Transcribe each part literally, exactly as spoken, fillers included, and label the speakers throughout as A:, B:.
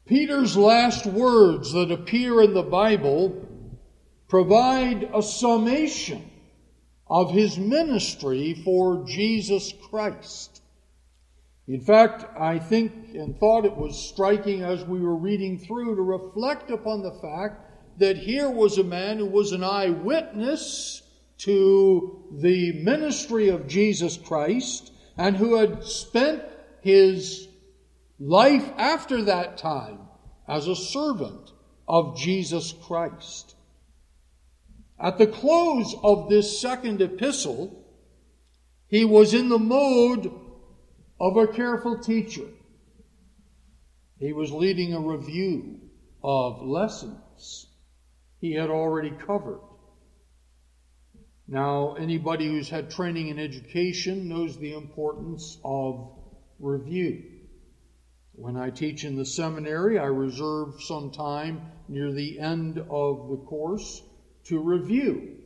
A: Peter's last words that appear in the Bible provide a summation of his ministry for Jesus Christ. In fact, I think and thought it was striking as we were reading through to reflect upon the fact that here was a man who was an eyewitness to the ministry of Jesus Christ and who had spent his life after that time as a servant of Jesus Christ. At the close of this second epistle, he was in the mode of a careful teacher. He was leading a review of lessons he had already covered. Now, anybody who's had training in education knows the importance of review. When I teach in the seminary, I reserve some time near the end of the course to review.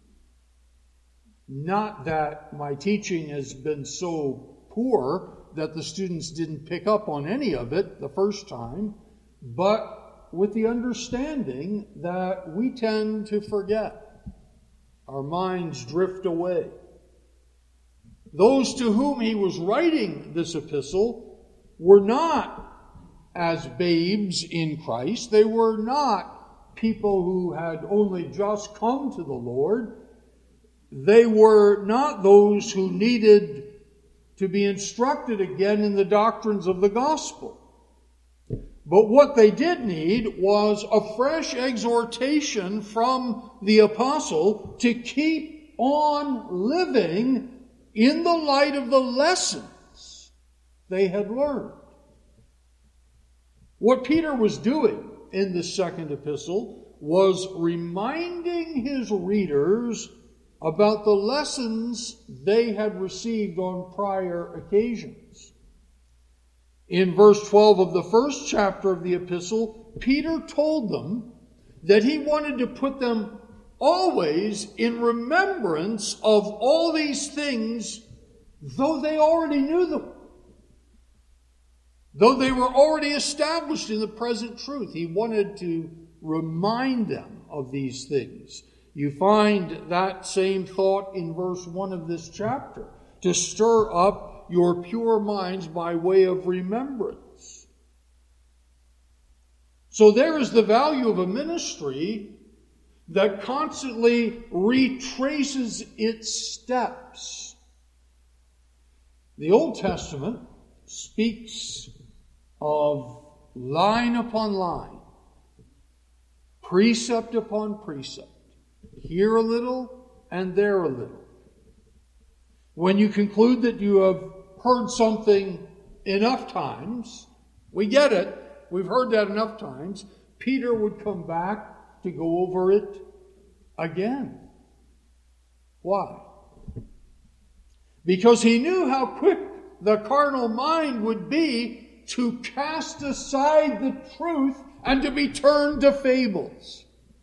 A: Not that my teaching has been so poor that the students didn't pick up on any of it the first time, but with the understanding that we tend to forget. Our minds drift away. Those to whom he was writing this epistle were not as babes in Christ. They were not people who had only just come to the Lord. They were not those who needed to be instructed again in the doctrines of the gospel. But what they did need was a fresh exhortation from the apostle to keep on living in the light of the lessons they had learned. What Peter was doing in this second epistle was reminding his readers about the lessons they had received on prior occasions. In verse twelve of the first chapter of the epistle, Peter told them that he wanted to put them always in remembrance of all these things, though they already knew them. Though they were already established in the present truth, he wanted to remind them of these things. You find that same thought in verse one of this chapter, to stir up your pure minds by way of remembrance. So there is the value of a ministry that constantly retraces its steps. The Old Testament speaks of line upon line, precept upon precept, here a little and there a little. When you conclude that you have heard something enough times, we get it, we've heard that enough times, Peter would come back to go over it again. Why? Because he knew how quick the carnal mind would be to cast aside the truth and to be turned to fables.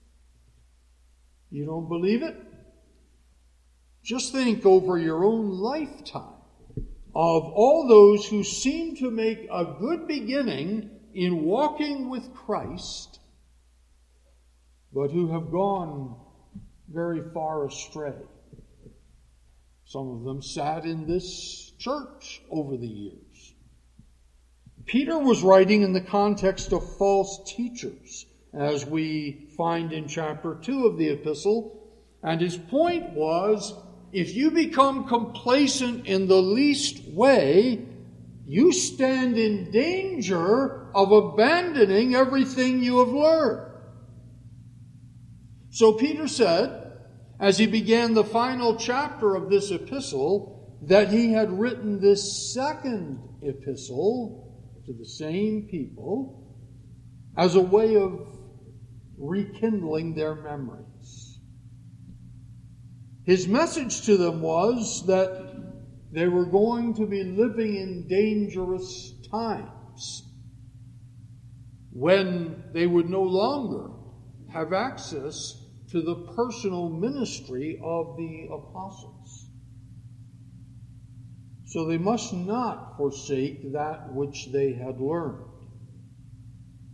A: You don't believe it? Just think over your own lifetime of all those who seem to make a good beginning in walking with Christ, but who have gone very far astray. Some of them sat in this church over the years. Peter was writing in the context of false teachers, as we find in chapter two of the epistle, and his point was, if you become complacent in the least way, you stand in danger of abandoning everything you have learned. So Peter said, as he began the final chapter of this epistle, that he had written this second epistle to the same people as a way of rekindling their memories. His message to them was that they were going to be living in dangerous times when they would no longer have access to the personal ministry of the apostles. So they must not forsake that which they had learned.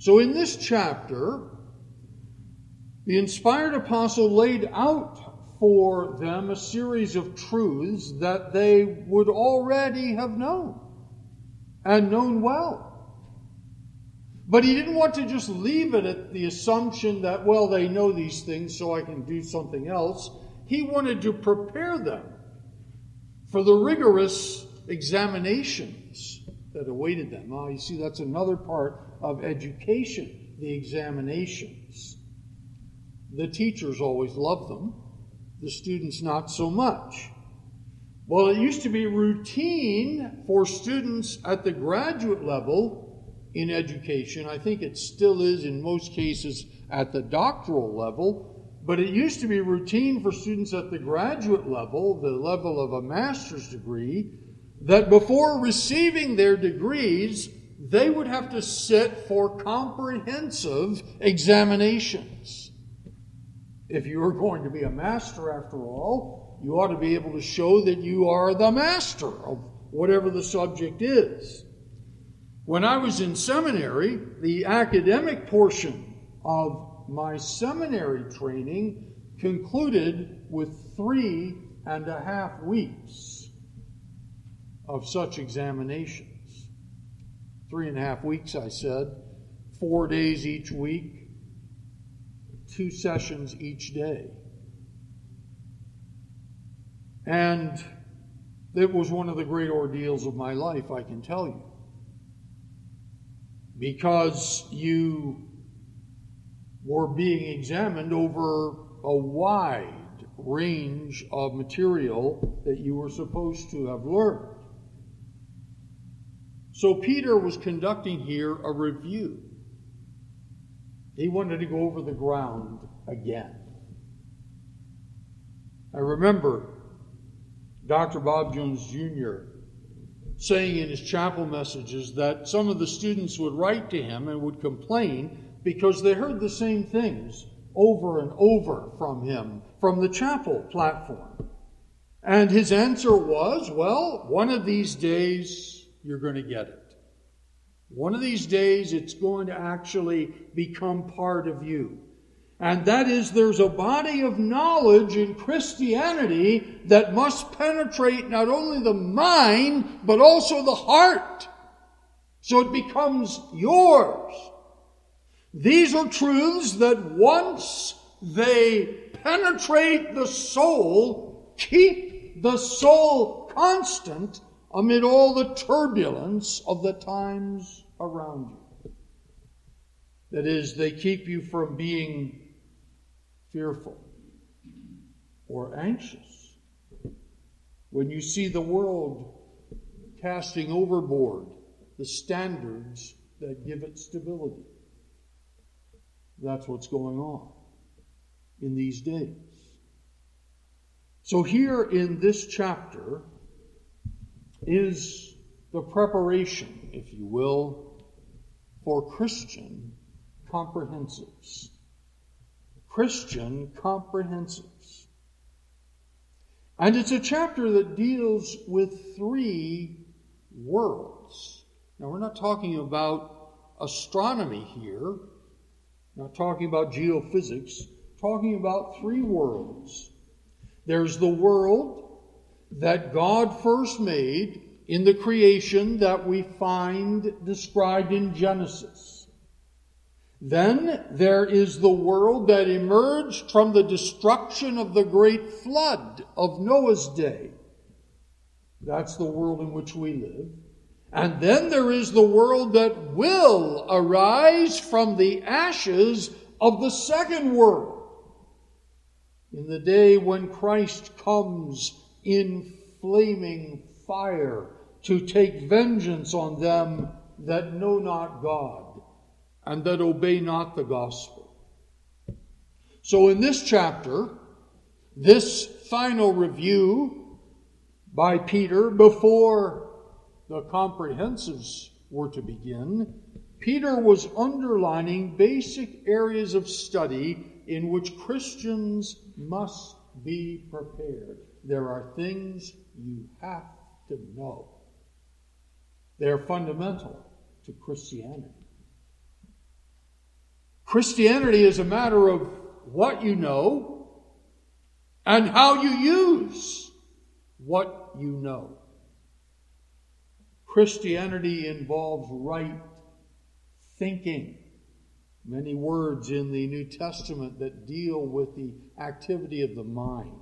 A: So in this chapter, the inspired apostle laid out for them a series of truths that they would already have known, and known well. But he didn't want to just leave it at the assumption that, well, they know these things, so I can do something else. He wanted to prepare them for the rigorous examinations that awaited them. Now, you see, that's another part of education, the examinations. The teachers always love them, the students not so much. Well, it used to be routine for students at the graduate level in education. I think it still is in most cases at the doctoral level, but it used to be routine for students at the graduate level, the level of a master's degree, that before receiving their degrees, they would have to sit for comprehensive examinations. If you are going to be a master, after all, you ought to be able to show that you are the master of whatever the subject is. When I was in seminary, the academic portion of my seminary training concluded with three and a half weeks of such examinations. Three and a half weeks, I said, four days each week, two sessions each day. And it was one of the great ordeals of my life, I can tell you. Because you were being examined over a wide range of material that you were supposed to have learned. So Peter was conducting here a review. He wanted to go over the ground again. I remember Doctor Bob Jones Junior saying in his chapel messages that some of the students would write to him and would complain because they heard the same things over and over from him from the chapel platform. And his answer was, well, one of these days you're going to get it. One of these days it's going to actually become part of you. And that is, there's a body of knowledge in Christianity that must penetrate not only the mind, but also the heart. So it becomes yours. These are truths that once they penetrate the soul, keep the soul constant amid all the turbulence of the times around you. That is, they keep you from being fearful or anxious when you see the world casting overboard the standards that give it stability. That's what's going on in these days. So here in this chapter is the preparation, if you will, for Christian comprehensives. Christian comprehensives. And it's a chapter that deals with three worlds. Now, we're not talking about astronomy here, not talking about geophysics, talking about three worlds. There's the world that God first made in the creation that we find described in Genesis. Then there is the world that emerged from the destruction of the great flood of Noah's day. That's the world in which we live. And then there is the world that will arise from the ashes of the second world, in the day when Christ comes in flaming fire to take vengeance on them that know not God and that obey not the gospel. So in this chapter, this final review by Peter before the comprehensives were to begin, Peter was underlining basic areas of study in which Christians must be prepared. There are things you have to know. They're fundamental to Christianity. Christianity is a matter of what you know and how you use what you know. Christianity involves right thinking. Many words in the New Testament that deal with the activity of the mind.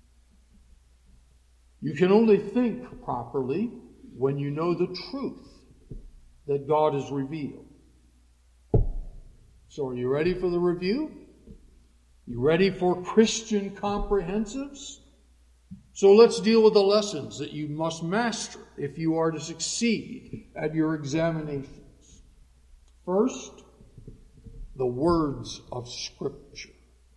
A: You can only think properly when you know the truth that God has revealed. So are you ready for the review? You ready for Christian comprehensives? So let's deal with the lessons that you must master if you are to succeed at your examinations. First, the words of Scripture.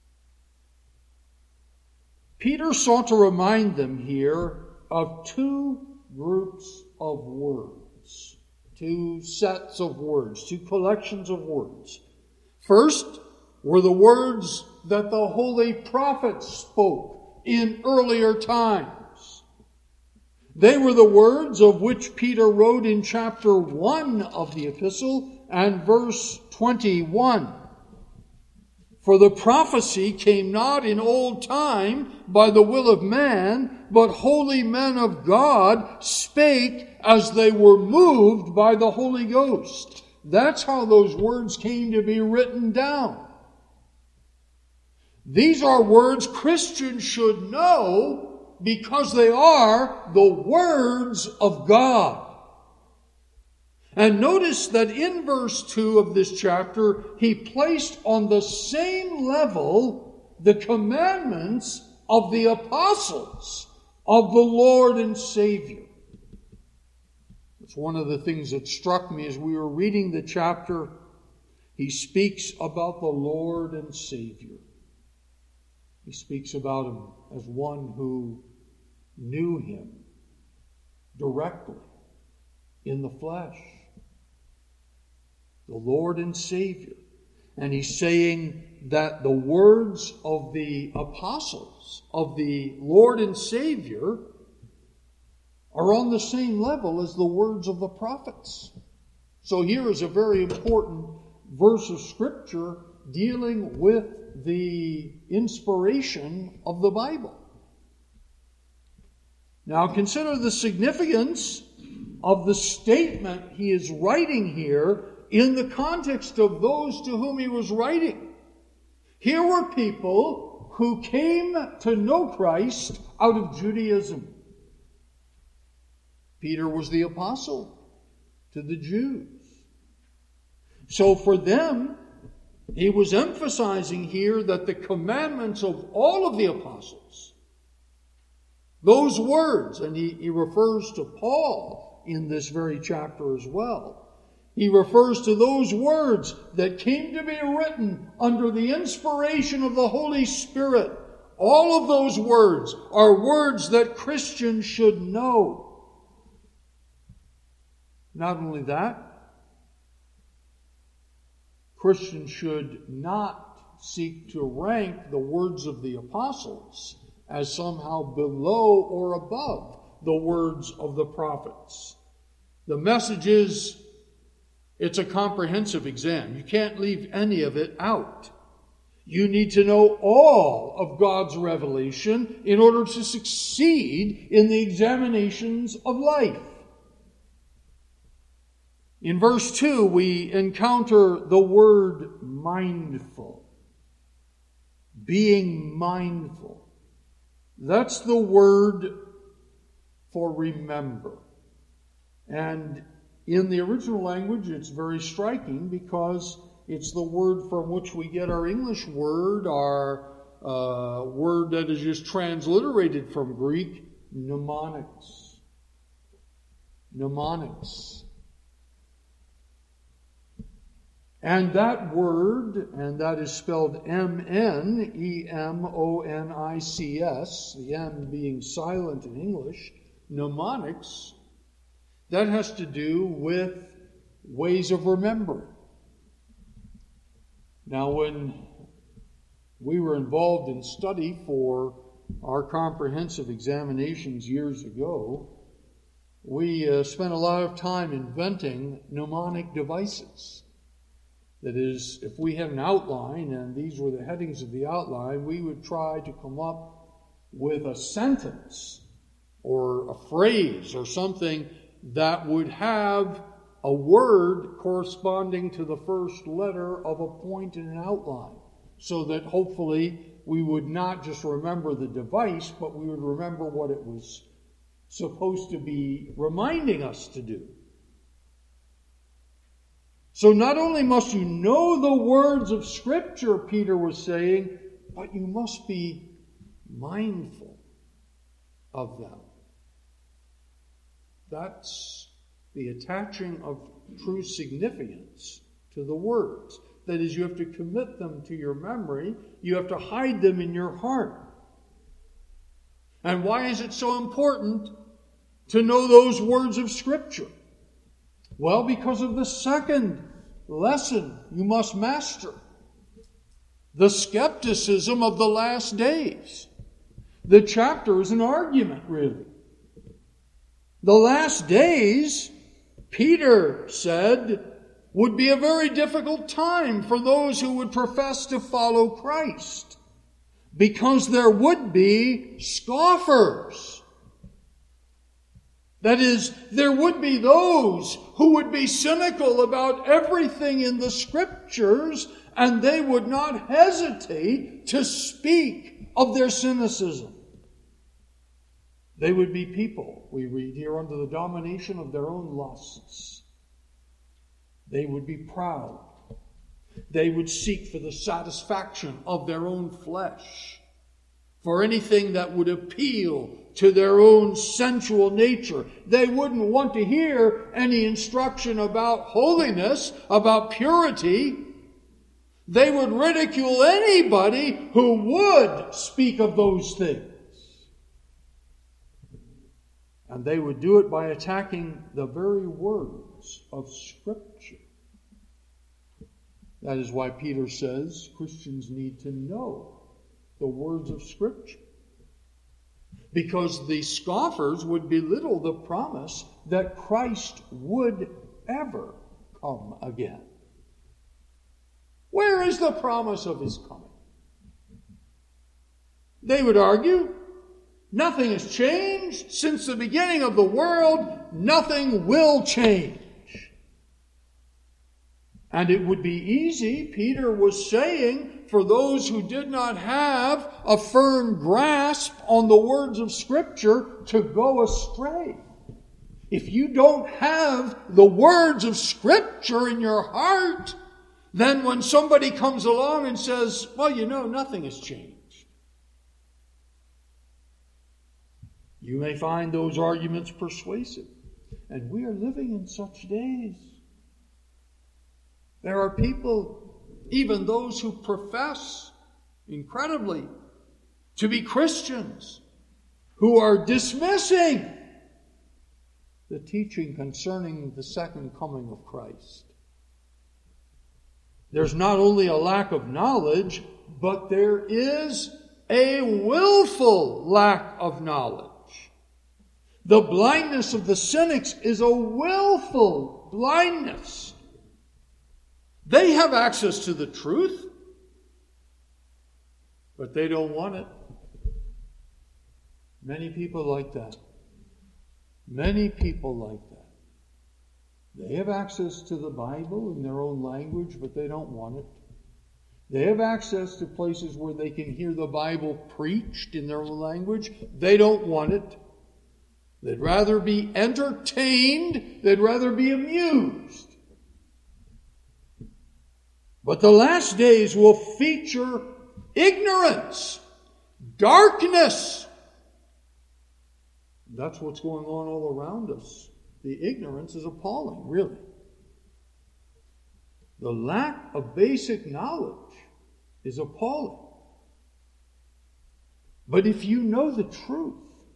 A: Peter sought to remind them here of two groups of words, two sets of words, two collections of words. First were the words that the holy prophets spoke in earlier times. They were the words of which Peter wrote in chapter one of the epistle and verse twenty-one. For the prophecy came not in old time by the will of man, but holy men of God spake as they were moved by the Holy Ghost. That's how those words came to be written down. These are words Christians should know because they are the words of God. And notice that in verse two of this chapter, he placed on the same level the commandments of the apostles of the Lord and Savior. It's one of the things that struck me as we were reading the chapter. He speaks about the Lord and Savior. He speaks about him as one who knew him directly in the flesh. The Lord and Savior. And he's saying that the words of the apostles, of the Lord and Savior, are on the same level as the words of the prophets. So here is a very important verse of Scripture dealing with the inspiration of the Bible. Now consider the significance of the statement he is writing here in the context of those to whom he was writing. Here were people who came to know Christ out of Judaism. Peter was the apostle to the Jews. So for them, he was emphasizing here that the commandments of all of the apostles, those words, and he, he refers to Paul in this very chapter as well. He refers to those words that came to be written under the inspiration of the Holy Spirit. All of those words are words that Christians should know. Not only that, Christians should not seek to rank the words of the apostles as somehow below or above the words of the prophets. The message is, it's a comprehensive exam. You can't leave any of it out. You need to know all of God's revelation in order to succeed in the examinations of life. In verse two, we encounter the word mindful. Being mindful. That's the word for remember. And in the original language, it's very striking because it's the word from which we get our English word, our uh, word that is just transliterated from Greek, mnemonics. Mnemonics. And that word, and that is spelled M N E M O N I C S, the M being silent in English, mnemonics, that has to do with ways of remembering. Now, when we were involved in study for our comprehensive examinations years ago, we uh, spent a lot of time inventing mnemonic devices. That is, if we had an outline and these were the headings of the outline, we would try to come up with a sentence or a phrase or something that would have a word corresponding to the first letter of a point in an outline, so that hopefully we would not just remember the device, but we would remember what it was supposed to be reminding us to do. So not only must you know the words of Scripture, Peter was saying, but you must be mindful of them. That's the attaching of true significance to the words. That is, you have to commit them to your memory. You have to hide them in your heart. And why is it so important to know those words of Scripture? Well, because of the second lesson you must master. The skepticism of the last days. The chapter is an argument, really. The last days, Peter said, would be a very difficult time for those who would profess to follow Christ, because there would be scoffers. That is, there would be those who would be cynical about everything in the Scriptures, and they would not hesitate to speak of their cynicism. They would be people, we read here, under the domination of their own lusts. They would be proud. They would seek for the satisfaction of their own flesh, for anything that would appeal to their own sensual nature. They wouldn't want to hear any instruction about holiness, about purity. They would ridicule anybody who would speak of those things. And they would do it by attacking the very words of Scripture. That is why Peter says Christians need to know the words of Scripture. Because the scoffers would belittle the promise that Christ would ever come again. Where is the promise of His coming? They would argue, nothing has changed since the beginning of the world. Nothing will change. And it would be easy, Peter was saying, for those who did not have a firm grasp on the words of Scripture to go astray. If you don't have the words of Scripture in your heart, then when somebody comes along and says, well, you know, nothing has changed, you may find those arguments persuasive. And we are living in such days. There are people, even those who profess, incredibly, to be Christians, who are dismissing the teaching concerning the second coming of Christ. There's not only a lack of knowledge, but there is a willful lack of knowledge. The blindness of the cynics is a willful blindness. They have access to the truth, but they don't want it. Many people like that. Many people like that. They have access to the Bible in their own language, but they don't want it. They have access to places where they can hear the Bible preached in their own language. They don't want it. They'd rather be entertained. They'd rather be amused. But the last days will feature ignorance, darkness. That's what's going on all around us. The ignorance is appalling, really. The lack of basic knowledge is appalling. But if you know the truth,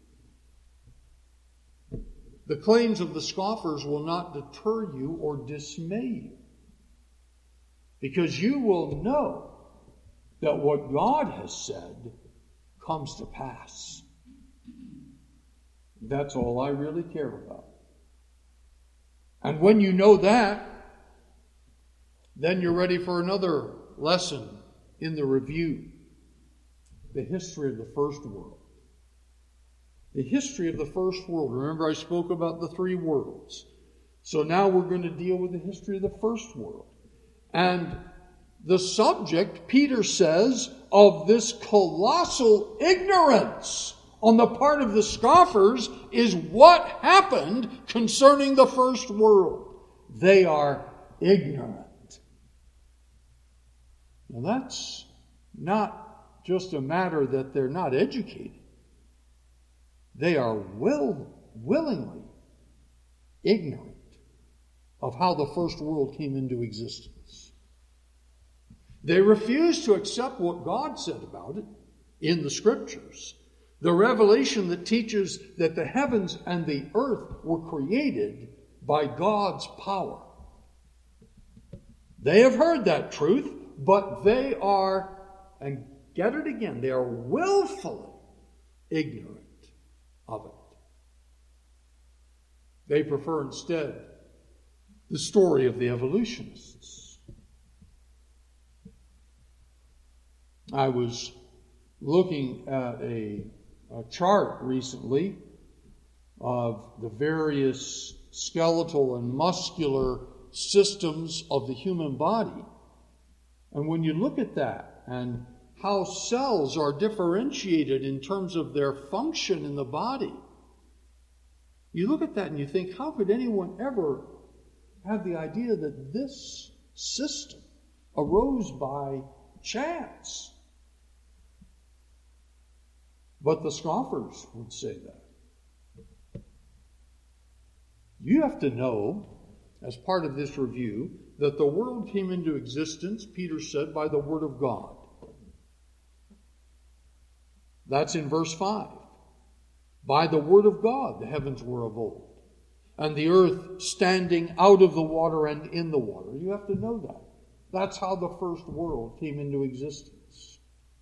A: the claims of the scoffers will not deter you or dismay you. Because you will know that what God has said comes to pass. That's all I really care about. And when you know that, Then you're ready for another lesson in the review. The history of the first world. The history of the first world. Remember, I spoke about the three worlds. So now we're going to deal with the history of the first world. And the subject, Peter says, of this colossal ignorance on the part of the scoffers is what happened concerning the first world. They are ignorant. Now that's not just a matter that they're not educated. They are will, willingly ignorant of how the first world came into existence. They refuse to accept what God said about it in the Scriptures. The revelation that teaches that the heavens and the earth were created by God's power. They have heard that truth, but they are, and get it again, they are willfully ignorant of it. They prefer instead the story of the evolutionists. I was looking at a, a chart recently of the various skeletal and muscular systems of the human body. And when you look at that and how cells are differentiated in terms of their function in the body, you look at that and you think, how could anyone ever have the idea that this system arose by chance? But the scoffers would say that. You have to know, as part of this review, that the world came into existence, Peter said, by the word of God. That's in verse five. By the word of God the heavens were of old, and the earth standing out of the water and in the water. You have to know that. That's how the first world came into existence.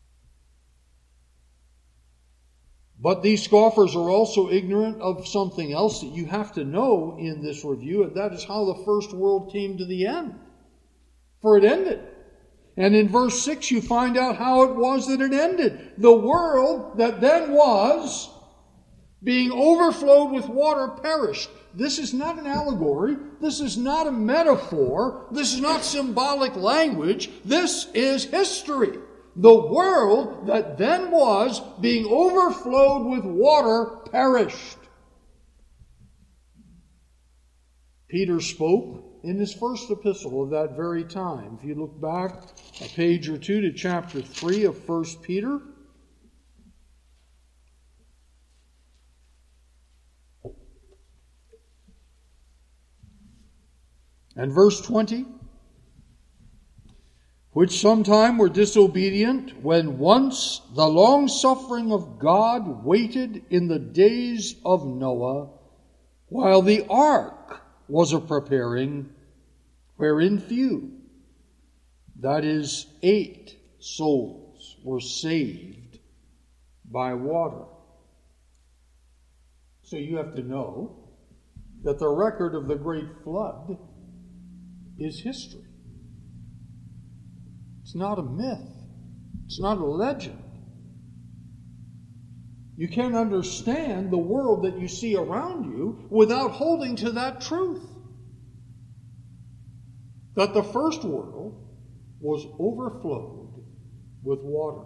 A: But these scoffers are also ignorant of something else that you have to know in this review, and that is how the first world came to the end. For it ended. And in verse six you find out how it was that it ended. The world that then was, being overflowed with water, perished. This is not an allegory. This is not a metaphor. This is not symbolic language. This is history. The world that then was, being overflowed with water, perished. Peter spoke in his first epistle of that very time. If you look back a page or two to chapter three of First Peter, and verse twenty, which sometime were disobedient, when once the long-suffering of God waited in the days of Noah, while the ark was a-preparing, wherein few, that is, eight souls, were saved by water. So you have to know that the record of the great flood is history. It's not a myth. It's not a legend. You can't understand the world that you see around you without holding to that truth. That the first world was overflowed with water.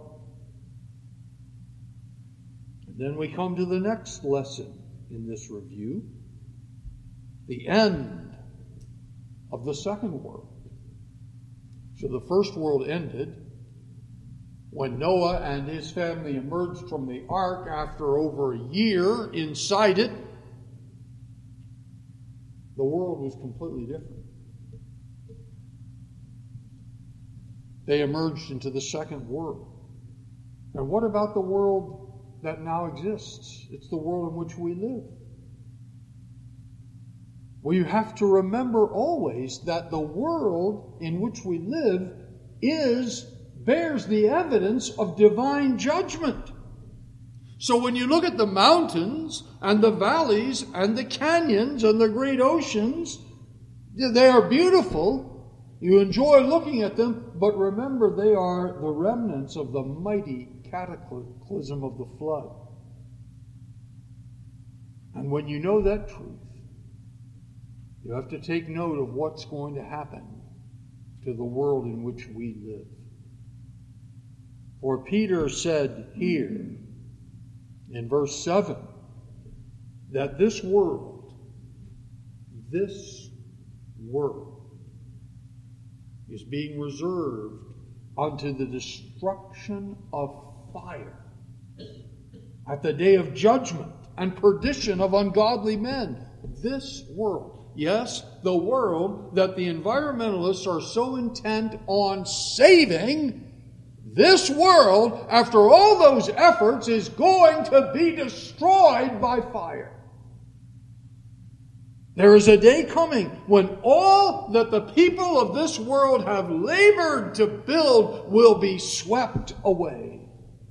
A: And then we come to the next lesson in this review. The end of the second world. So the first world ended when Noah and his family emerged from the ark after over a year inside it. The world was completely different. They emerged into the second world. And what about the world that now exists? It's the world in which we live. Well, you have to remember always that the world in which we live is, bears the evidence of divine judgment. So when you look at the mountains and the valleys and the canyons and the great oceans, they are beautiful, You enjoy looking at them, but remember they are the remnants of the mighty cataclysm of the flood. And when you know that truth, you have to take note of what's going to happen to the world in which we live. For Peter said here in verse seven that this world, this world, is being reserved unto the destruction of fire at the day of judgment and perdition of ungodly men. This world, yes, the world that the environmentalists are so intent on saving, this world, after all those efforts, is going to be destroyed by fire. There is a day coming when all that the people of this world have labored to build will be swept away.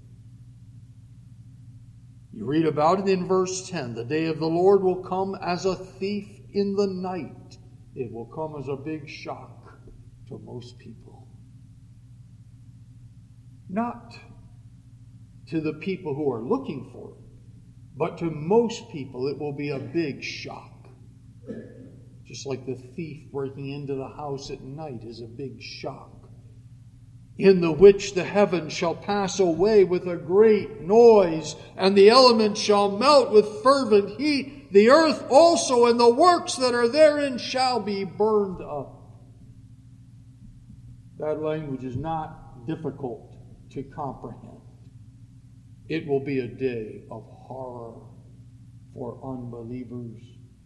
A: You read about it in verse ten. The day of the Lord will come as a thief in the night. It will come as a big shock to most people. Not to the people who are looking for it, but to most people it will be a big shock. Just like the thief breaking into the house at night is a big shock. In the which the heavens shall pass away with a great noise, and the elements shall melt with fervent heat. The earth also and the works that are therein shall be burned up. That language is not difficult to comprehend. It will be a day of horror for unbelievers.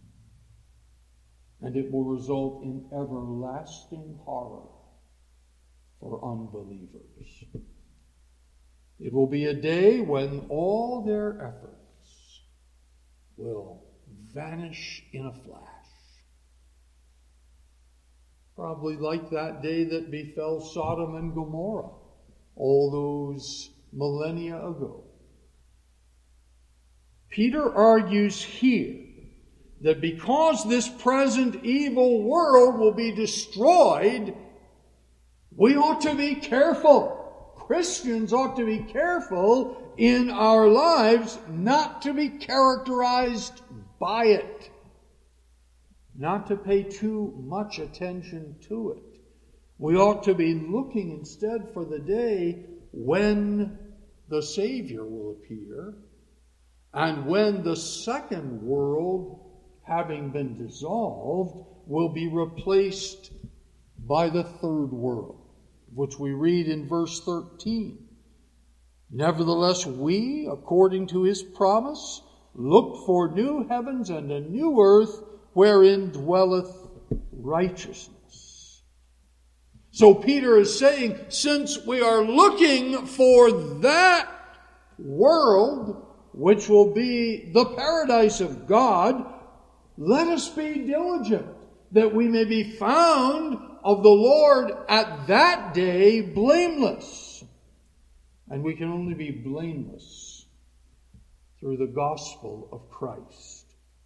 A: And it will result in everlasting horror for unbelievers. It will be a day when all their efforts will vanish in a flash. Probably like that day that befell Sodom and Gomorrah all those millennia ago. Peter argues here that because this present evil world will be destroyed, we ought to be careful. Christians ought to be careful in our lives not to be characterized by it, not to pay too much attention to it. We ought to be looking instead for the day when the Savior will appear and when the second world, having been dissolved, will be replaced by the third world, which we read in verse thirteen. Nevertheless, we, according to his promise, look for new heavens and a new earth wherein dwelleth righteousness. So Peter is saying, since we are looking for that world, which will be the paradise of God, let us be diligent that we may be found of the Lord at that day blameless. And we can only be blameless through the gospel of Christ.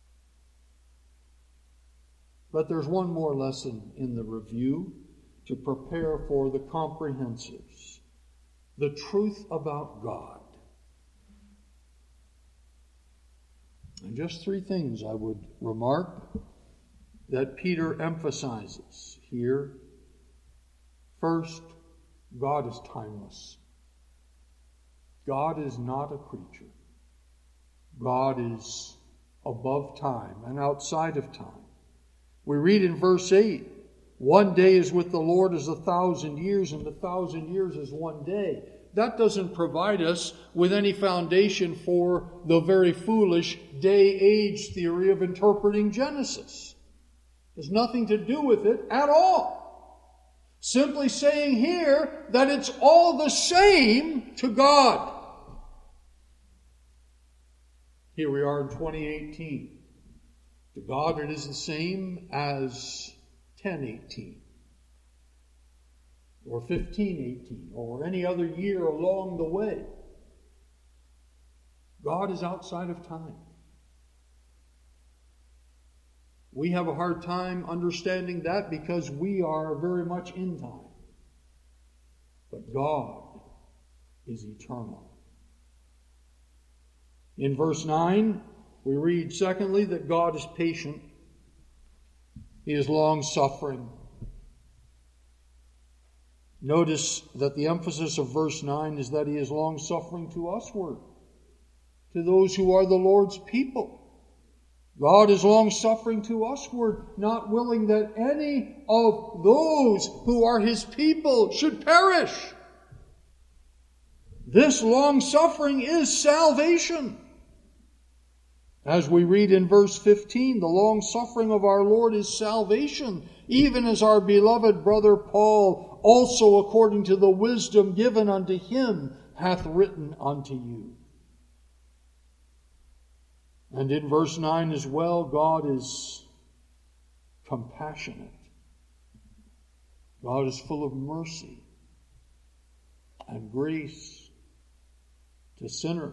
A: But there's one more lesson in the review to prepare for the comprehensives. The truth about God. And just three things I would remark that Peter emphasizes here. First, God is timeless. God is not a creature. God is above time and outside of time. We read in verse eight, one day is with the Lord as a thousand years, and a thousand years is one day. That doesn't provide us with any foundation for the very foolish day-age theory of interpreting Genesis. There's nothing to do with it at all. Simply saying here that it's all the same to God. Here we are in twenty eighteen. To God it is the same as ten eighteen. Or fifteen eighteen, or any other year along the way. God is outside of time. We have a hard time understanding that because we are very much in time. But God is eternal. In verse nine, we read, secondly, that God is patient. He is long-suffering. Notice that the emphasis of verse nine is that He is long-suffering to usward, to those who are the Lord's people. God is long-suffering to usward, not willing that any of those who are His people should perish. This long-suffering is salvation. As we read in verse fifteen, the long-suffering of our Lord is salvation, even as our beloved brother Paul, also according to the wisdom given unto him, hath written unto you. And in verse nine as well, God is compassionate. God is full of mercy and grace to sinners.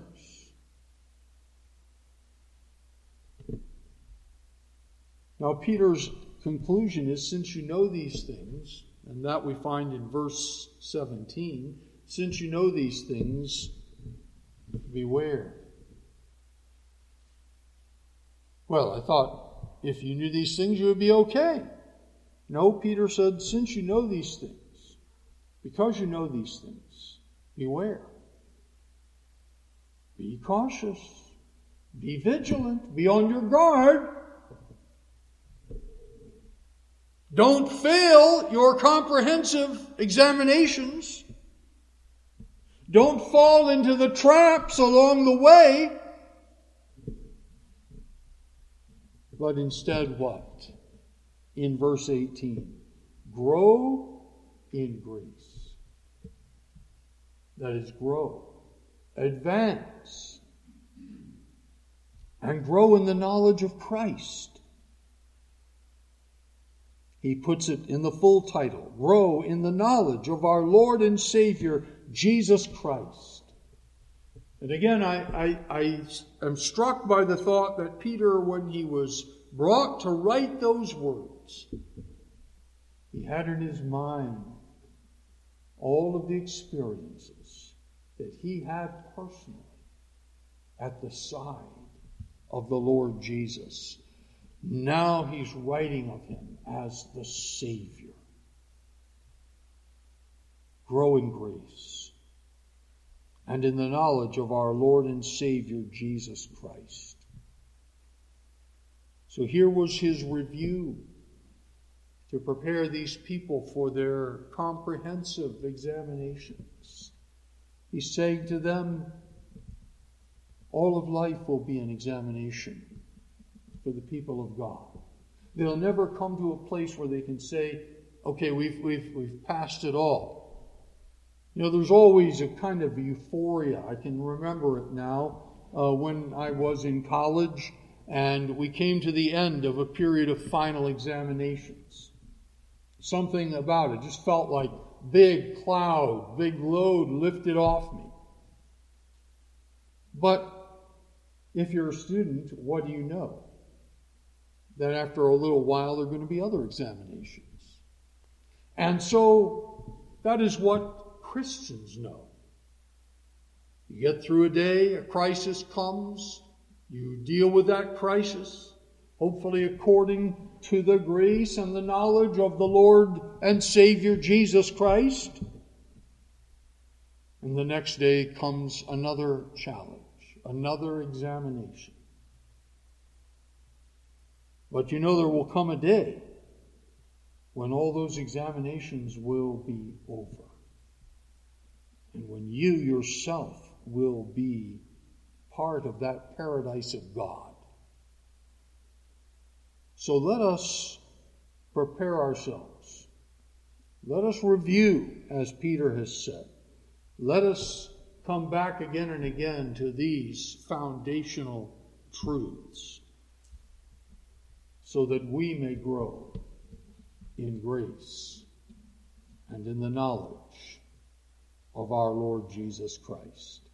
A: Now, Peter's conclusion is, since you know these things, and that we find in verse seventeen, since you know these things, beware. Well, I thought if you knew these things, you would be okay. No, Peter said, since you know these things, because you know these things, beware. Be cautious. Be vigilant. Be on your guard. Don't fail your comprehensive examinations. Don't fall into the traps along the way. But instead what? In verse eighteen, grow in grace. That is, grow, advance, and grow in the knowledge of Christ. He puts it in the full title, grow in the knowledge of our Lord and Savior, Jesus Christ. And again, I, I, I am struck by the thought that Peter, when he was brought to write those words, he had in his mind all of the experiences that he had personally at the side of the Lord Jesus. Now he's writing of him as the Savior. Grow in grace and in the knowledge of our Lord and Savior, Jesus Christ. So here was his review to prepare these people for their comprehensive examinations. He's saying to them, all of life will be an examination for the people of God. They'll never come to a place where they can say, okay, we've, we've, we've passed it all. You know, there's always a kind of euphoria. I can remember it now uh, when I was in college and we came to the end of a period of final examinations. Something about it just felt like big cloud, big load lifted off me. But if you're a student, what do you know? That after a little while there are going to be other examinations. And so that is what Christians know. You get through a day, a crisis comes, you deal with that crisis, hopefully according to the grace and the knowledge of the Lord and Savior Jesus Christ. And the next day comes another challenge, another examination. But you know there will come a day when all those examinations will be over. And when you yourself will be part of that paradise of God. So let us prepare ourselves. Let us review, as Peter has said. Let us come back again and again to these foundational truths, so that we may grow in grace and in the knowledge of our Lord Jesus Christ.